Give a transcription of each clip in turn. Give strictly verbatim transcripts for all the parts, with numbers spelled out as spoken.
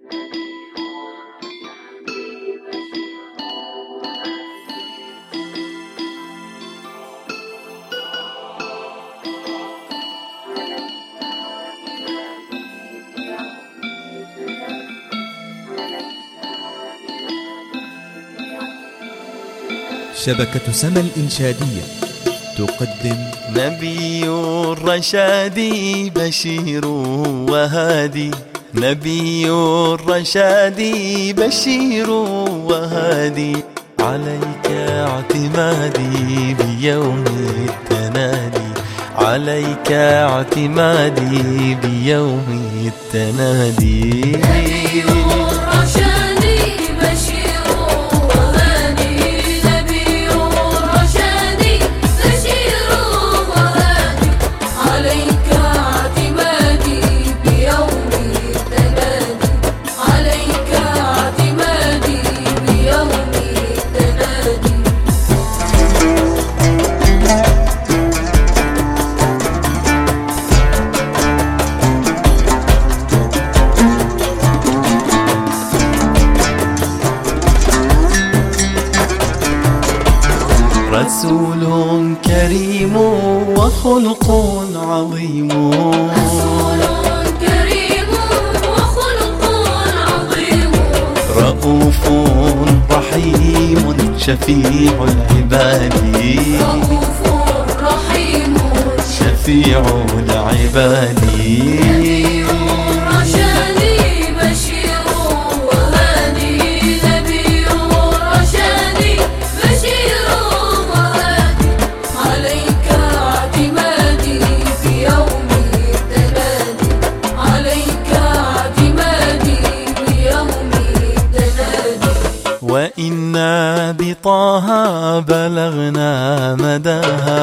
شبكة سما الإنشادية تقدم نبي الرشاد بشير وهادي، نبي الرشاد بشير وهادي، عليك اعتمادي بيوم التنادي، عليك اعتمادي بيوم التنادي. نبي الرشاد بشير وهادي، نبي الرشاد بشير وهادي، عليك اعتمادي بيوم التنادي، عليك اعتمادي بيوم التنادي. رسول كريم وخلق عظيم، رسول كريم وخلق عظيم، رؤوف رحيم شفيع العباد، رؤوف رحيم شفيع العباد. نبي الرشاد بشير وهادي، نبي الرشاد بشير وهادي، عليك اعتمادي في يوم التنادي، عليك اعتمادي في يوم التنادي. وإنا بطه بلغنا مداها،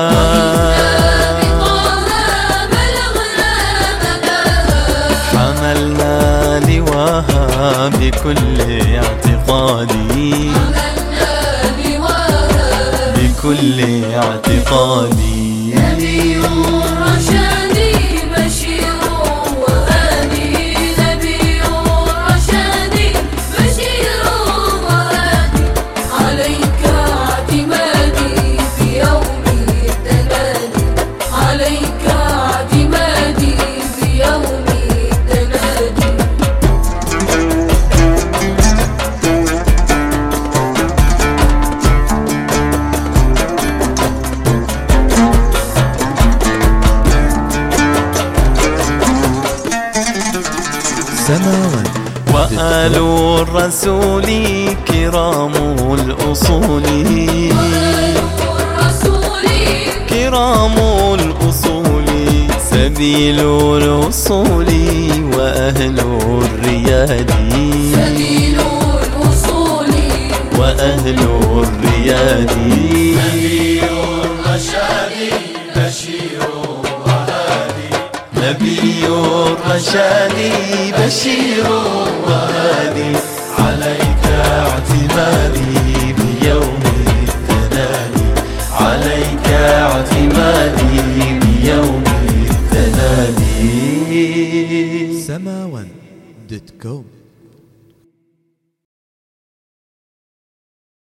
حملنا لواها بكل اعتقادي، بكل اعتقادي. نبي الرشاد بشير وهادي، نبي الرشاد بشير وهادي، عليك اعتمادي في يوم التنادي، عليك اعتمادي في يوم التنادي. سماوات وآل الرسول كرام الأصول، الرسول كرام الأصول، سبيل الوصول وأهل الرياد، سبيل الوصول وأهل الرياد. نبي الرشاد بشير وهادي، نبي الرشاد بشير وهادي، عليك اعتمادي بيوم التنادي، عليك اعتمادي بيوم التنادي. سماوات دوت كوم.